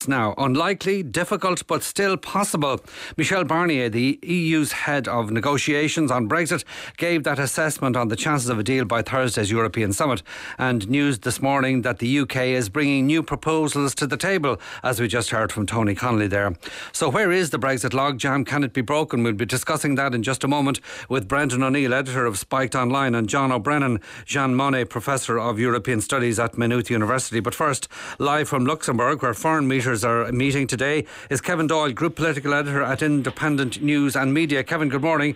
now. Unlikely, difficult, but still possible. Michel Barnier, the EU's head of negotiations on Brexit, gave that assessment on the chances of a deal by Thursday's European summit, and news this morning that the UK is bringing new proposals to the table, as we just heard from Tony Connolly there. So where is the Brexit logjam? Can it be broken? We'll be discussing that in just a moment with Brendan O'Neill, editor of Spiked Online, and John O'Brennan, Jean Monnet, Professor of European Studies at Maynooth University. But first, live from Luxembourg, where foreign meetings are meeting today, is Kevin Doyle, Group Political Editor at Independent News and Media. Kevin, good morning.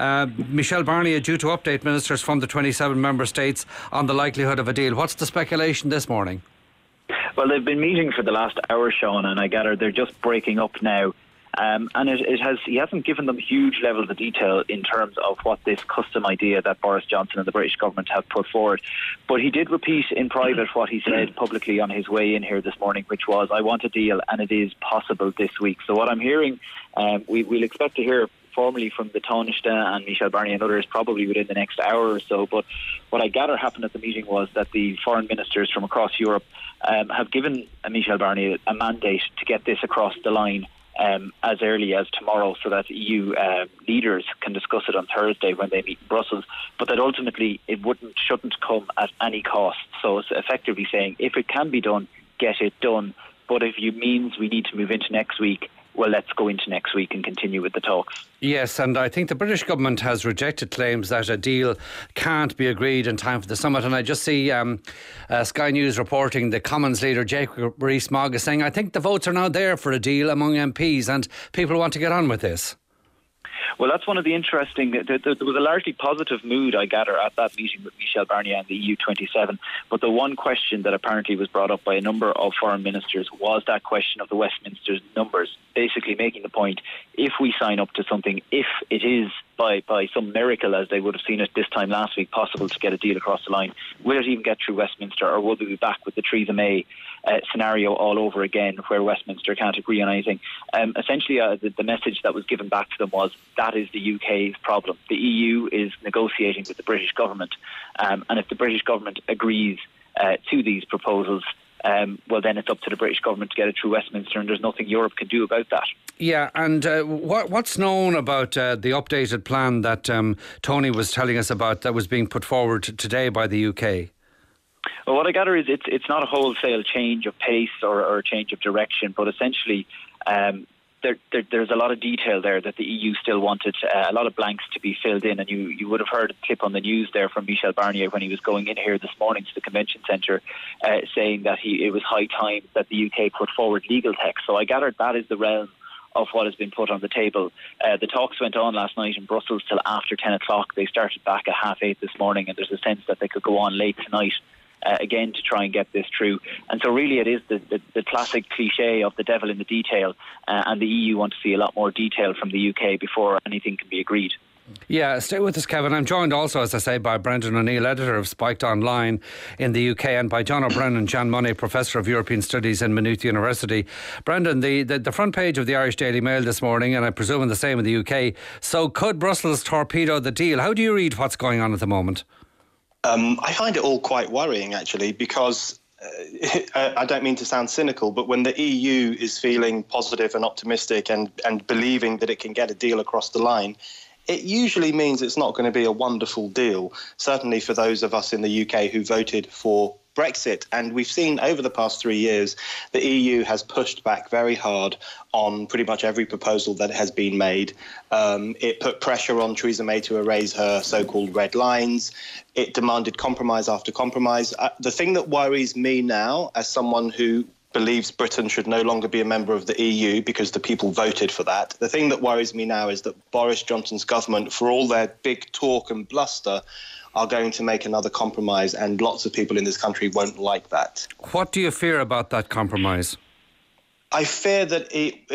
Michel Barnier due to update ministers from the 27 member states on the likelihood of a deal. What's the speculation this morning? Well, they've been meeting for the last hour, Sean, and I gather they're just breaking up now. And he hasn't given them huge levels of detail in terms of what this custom idea that Boris Johnson and the British government have put forward. But he did repeat in private what he said publicly on his way in here this morning, which was, I want a deal and it is possible this week. So what I'm hearing, we'll expect to hear formally from the Taoiseach and Michel Barnier and others probably within the next hour or so. But what I gather happened at the meeting was that the foreign ministers from across Europe have given Michel Barnier a mandate to get this across the line as early as tomorrow, so that EU leaders can discuss it on Thursday when they meet in Brussels, but that ultimately it shouldn't come at any cost. So it's effectively saying, if it can be done, get it done, but if it means we need to move into next week, well, let's go into next week and continue with the talks. Yes, and I think the British government has rejected claims that a deal can't be agreed in time for the summit. And I just see Sky News reporting the Commons leader, Jacob Rees-Mogg, is saying, I think the votes are now there for a deal among MPs and people want to get on with this. Well, that's one of the interesting... There was a largely positive mood, I gather, at that meeting with Michel Barnier and the EU27. But the one question that apparently was brought up by a number of foreign ministers was that question of the Westminster numbers, basically making the point, if we sign up to something, if it is by some miracle, as they would have seen it this time last week, possible to get a deal across the line, will it even get through Westminster, or will we be back with the Theresa May scenario all over again, where Westminster can't agree on anything? Essentially, the message that was given back to them was, that is the UK's problem. The EU is negotiating with the British government, and if the British government agrees to these proposals, well, then it's up to the British government to get it through Westminster, and there's nothing Europe can do about that. Yeah, and what's known about the updated plan that Tony was telling us about that was being put forward today by the UK? Well, what I gather is it's not a wholesale change of pace or a change of direction, but essentially there's a lot of detail there that the EU still wanted, a lot of blanks to be filled in, and you would have heard a clip on the news there from Michel Barnier when he was going in here this morning to the convention centre, saying that it was high time that the UK put forward legal text. So I gather that is the realm of what has been put on the table. The talks went on last night in Brussels till after 10 o'clock. They started back at 8:30 this morning, and there's a sense that they could go on late tonight again to try and get this through. And so really it is the classic cliche of the devil in the detail, and the EU want to see a lot more detail from the UK before anything can be agreed. Yeah, stay with us, Kevin. I'm joined also, as I say, by Brendan O'Neill, editor of Spiked Online in the UK, and by John O'Brennan, Jean Monnet, Professor of European Studies in Maynooth University. Brendan, the front page of the Irish Daily Mail this morning, and I presume the same in the UK, so could Brussels torpedo the deal? How do you read what's going on at the moment? I find it all quite worrying, actually, because I don't mean to sound cynical, but when the EU is feeling positive and optimistic and believing that it can get a deal across the line, it usually means it's not going to be a wonderful deal, certainly for those of us in the UK who voted for Brexit. And we've seen over the past 3 years, the EU has pushed back very hard on pretty much every proposal that has been made. It put pressure on Theresa May to erase her so-called red lines. It demanded compromise after compromise. The thing that worries me now, as someone who believes Britain should no longer be a member of the EU because the people voted for that. The thing that worries me now is that Boris Johnson's government, for all their big talk and bluster, are going to make another compromise, and lots of people in this country won't like that. What do you fear about that compromise? I fear that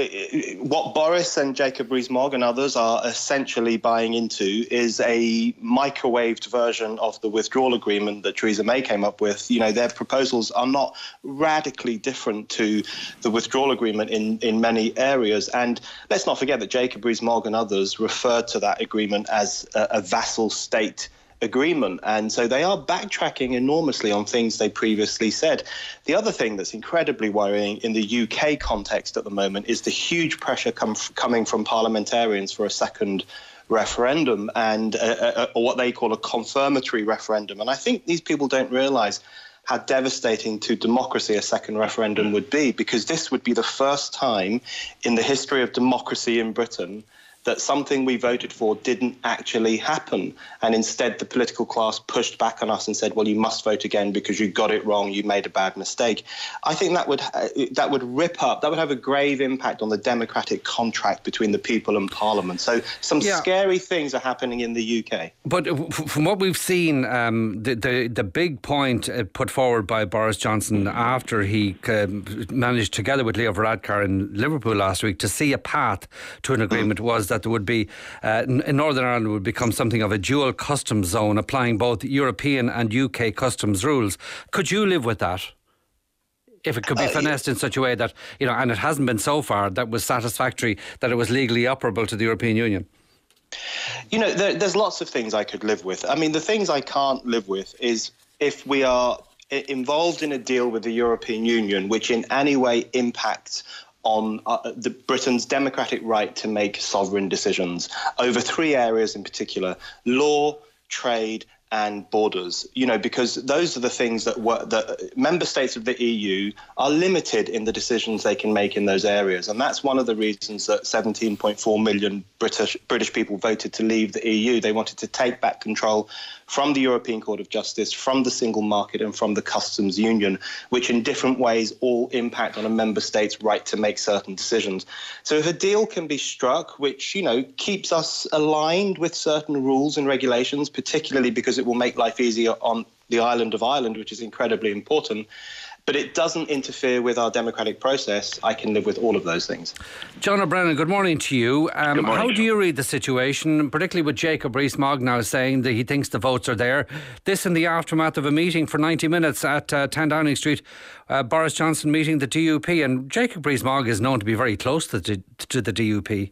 what Boris and Jacob Rees-Mogg and others are essentially buying into is a microwaved version of the withdrawal agreement that Theresa May came up with. You know, their proposals are not radically different to the withdrawal agreement in many areas. And let's not forget that Jacob Rees-Mogg and others referred to that agreement as a vassal state agreement. And so they are backtracking enormously on things they previously said. The other thing that's incredibly worrying in the UK context at the moment is the huge pressure coming from parliamentarians for a second referendum and or what they call a confirmatory referendum. And I think these people don't realise how devastating to democracy a second referendum would be, because this would be the first time in the history of democracy in Britain that something we voted for didn't actually happen. And instead, the political class pushed back on us and said, well, you must vote again because you got it wrong, you made a bad mistake. I think that would have a grave impact on the democratic contract between the people and Parliament. So some scary things are happening in the UK. But from what we've seen, the big point put forward by Boris Johnson after he managed, together with Leo Varadkar in Liverpool last week, to see a path to an agreement was that there would be, in Northern Ireland would become something of a dual customs zone, applying both European and UK customs rules. Could you live with that? If it could be finessed in such a way that, and it hasn't been so far, that was satisfactory, that it was legally operable to the European Union? There's lots of things I could live with. I mean, the things I can't live with is if we are involved in a deal with the European Union which in any way impacts on Britain's democratic right to make sovereign decisions over three areas in particular: law, trade, and borders. Because those are the things that member states of the EU are limited in the decisions they can make in those areas. And that's one of the reasons that 17.4 million British people voted to leave the EU. They wanted to take back control from the European Court of Justice, from the single market, and from the customs union, which in different ways all impact on a member state's right to make certain decisions. So if a deal can be struck which, keeps us aligned with certain rules and regulations, particularly because it will make life easier on the island of Ireland, which is incredibly important, but it doesn't interfere with our democratic process, I can live with all of those things. John O'Brien, good morning to you. Good morning, how John. do you read the situation, particularly with Jacob Rees-Mogg now saying that he thinks the votes are there? This in the aftermath of a meeting for 90 minutes at 10 Downing Street, Boris Johnson meeting the DUP, and Jacob Rees-Mogg is known to be very close to the DUP.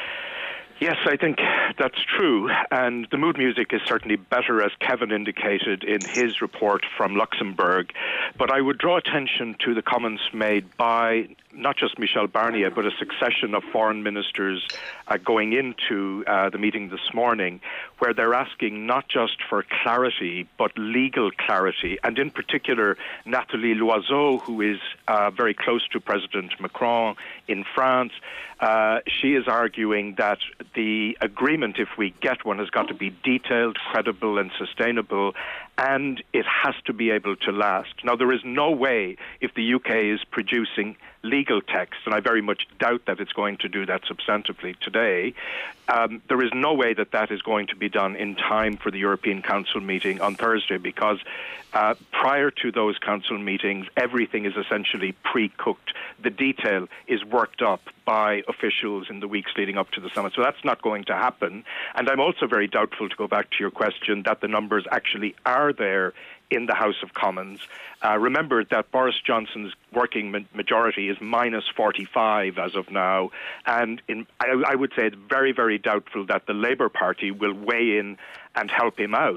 Yes, I think that's true, and the mood music is certainly better, as Kevin indicated in his report from Luxembourg. But I would draw attention to the comments made by not just Michel Barnier, but a succession of foreign ministers going into the meeting this morning, where they're asking not just for clarity, but legal clarity. And in particular, Nathalie Loiseau, who is very close to President Macron in France, she is arguing that the agreement, if we get one, has got to be detailed, credible and sustainable, and it has to be able to last. Now, there is no way, if the UK is producing legal text, and I very much doubt that it's going to do that substantively today, there is no way that that is going to be done in time for the European Council meeting on Thursday, because prior to those council meetings, everything is essentially pre-cooked. The detail is worked up by officials in the weeks leading up to the summit. So that's not going to happen. And I'm also very doubtful, to go back to your question, that the numbers actually are there in the House of Commons. Remember that Boris Johnson's working majority is minus 45 as of now, and I would say it's very, very doubtful that the Labour Party will weigh in and help him out,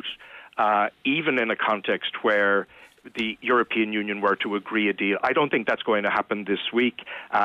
even in a context where the European Union were to agree a deal. I don't think that's going to happen this week.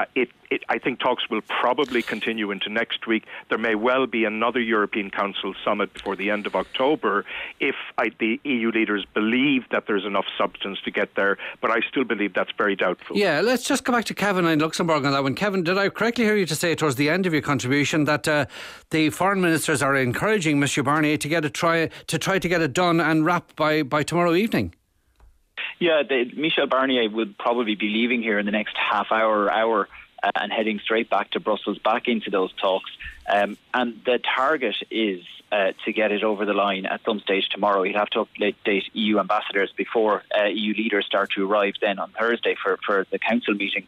I think talks will probably continue into next week. There may well be another European Council summit before the end of October if the EU leaders believe that there's enough substance to get there, but I still believe that's very doubtful. Yeah, let's just go back to Kevin in Luxembourg on that one. Kevin, did I correctly hear you to say towards the end of your contribution that the foreign ministers are encouraging Mr Barnier to try to get it done and wrap by tomorrow evening? Yeah, Michel Barnier would probably be leaving here in the next half hour, and heading straight back to Brussels, back into those talks. And the target is to get it over the line at some stage tomorrow. He'd have to update EU ambassadors before EU leaders start to arrive then on Thursday for the council meeting.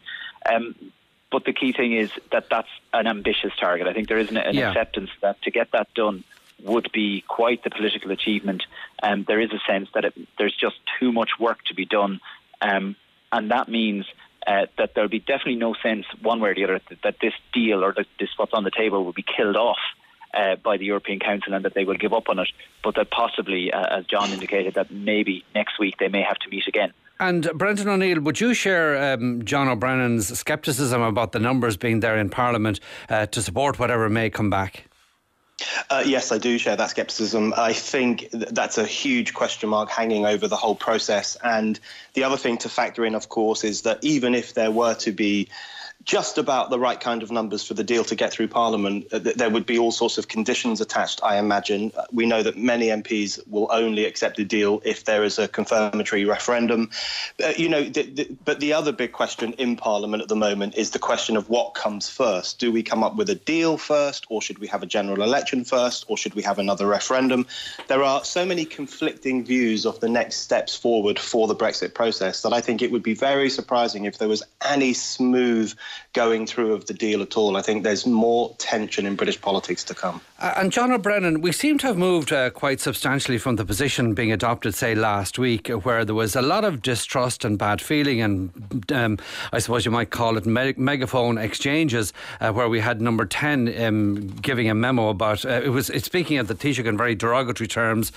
But the key thing is that that's an ambitious target. I think there is an acceptance that to get that done would be quite the political achievement. There is a sense that there's just too much work to be done, and that means that there'll be definitely no sense one way or the other that this deal or this what's on the table will be killed off by the European Council and that they will give up on it, but that possibly, as John indicated, that maybe next week they may have to meet again. And Brendan O'Neill, would you share John O'Brennan's scepticism about the numbers being there in Parliament to support whatever may come back? Yes, I do share that scepticism. I think that's a huge question mark hanging over the whole process. And the other thing to factor in, of course, is that even if there were to be just about the right kind of numbers for the deal to get through Parliament, there would be all sorts of conditions attached, I imagine. We know that many MPs will only accept the deal if there is a confirmatory referendum. But the other big question in Parliament at the moment is the question of what comes first. Do we come up with a deal first, or should we have a general election first, or should we have another referendum? There are so many conflicting views of the next steps forward for the Brexit process that I think it would be very surprising if there was any smooth going through of the deal at all. I think there's more tension in British politics to come. And John O'Brennan, we seem to have moved quite substantially from the position being adopted, say, last week, where there was a lot of distrust and bad feeling and I suppose you might call it megaphone exchanges, where we had Number 10 giving a memo about, it's speaking of the Taoiseach in very derogatory terms.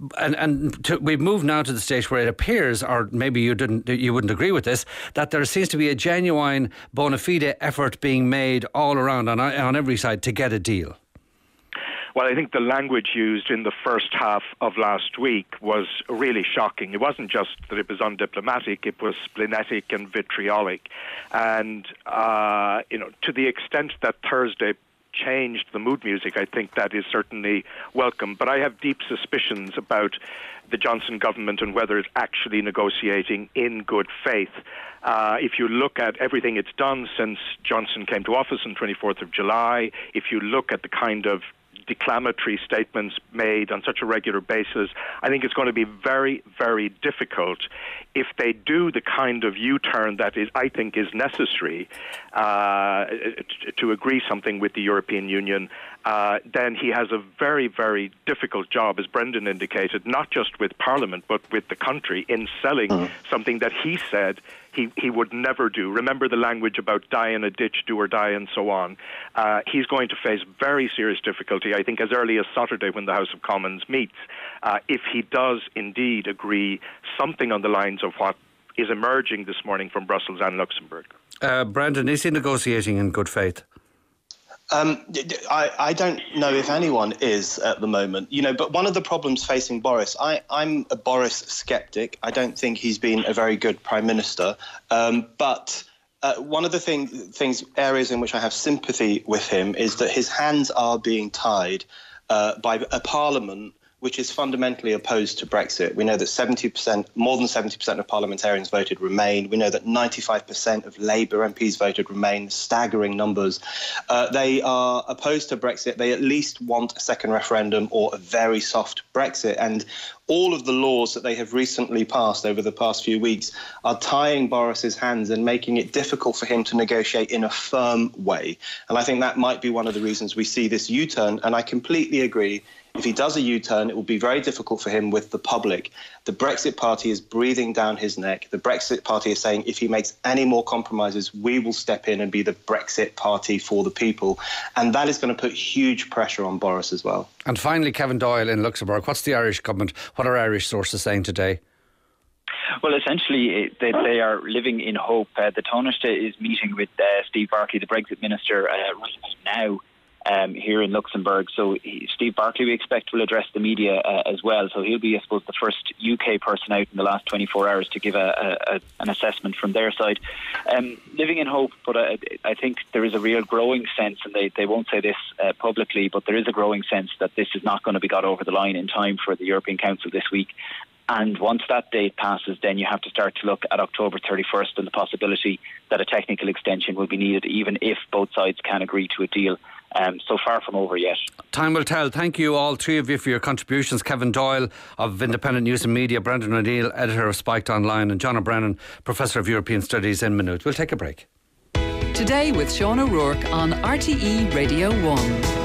We've moved now to the stage where it appears, or maybe you wouldn't agree with this, that there seems to be a genuine bona fide effort being made all around on every side to get a deal. Well, I think the language used in the first half of last week was really shocking. It wasn't just that it was undiplomatic, it was splenetic and vitriolic. And, to the extent that Thursday changed the mood music, I think that is certainly welcome. But I have deep suspicions about the Johnson government and whether it's actually negotiating in good faith. If you look at everything it's done since Johnson came to office on 24th of July, if you look at the kind of declamatory statements made on such a regular basis, I think it's going to be very, very difficult if they do the kind of U-turn that I think is necessary to agree something with the European Union. Then he has a very, very difficult job, as Brendan indicated, not just with Parliament, but with the country in selling something that he said he would never do. Remember the language about die in a ditch, do or die, and so on. He's going to face very serious difficulty, I think, as early as Saturday when the House of Commons meets, if he does indeed agree something on the lines of what is emerging this morning from Brussels and Luxembourg. Brendan, is he negotiating in good faith? I don't know if anyone is at the moment, but one of the problems facing Boris, I'm a Boris skeptic. I don't think he's been a very good Prime Minister. But one of the areas in which I have sympathy with him is that his hands are being tied by a Parliament which is fundamentally opposed to Brexit. We know that more than 70% of parliamentarians voted Remain. We know that 95% of Labour MPs voted Remain, staggering numbers. They are opposed to Brexit. They at least want a second referendum or a very soft Brexit. And all of the laws that they have recently passed over the past few weeks are tying Boris's hands and making it difficult for him to negotiate in a firm way. And I think that might be one of the reasons we see this U-turn. And I completely agree. If he does a U-turn, it will be very difficult for him with the public. The Brexit Party is breathing down his neck. The Brexit Party is saying if he makes any more compromises, we will step in and be the Brexit Party for the people. And that is going to put huge pressure on Boris as well. And finally, Kevin Doyle in Luxembourg. What's the Irish government, what are Irish sources saying today? Well, essentially, they are living in hope. The Taoiseach is meeting with Steve Barclay, the Brexit Minister, right now. Here in Luxembourg. So Steve Barclay, we expect, will address the media as well. So he'll be, I suppose, the first UK person out in the last 24 hours to give an assessment from their side. Living in hope, but I think there is a real growing sense, and they won't say this publicly, but there is a growing sense that this is not going to be got over the line in time for the European Council this week. And once that date passes, then you have to start to look at October 31st and the possibility that a technical extension will be needed, even if both sides can agree to a deal. So far from over yet. Time will tell. Thank you, all three of you, for your contributions. Kevin Doyle of Independent News and Media, Brendan O'Neill, editor of Spiked Online, and John O'Brien, Professor of European Studies in Maynooth. We'll take a break. Today with Sean O'Rourke on RTE Radio 1.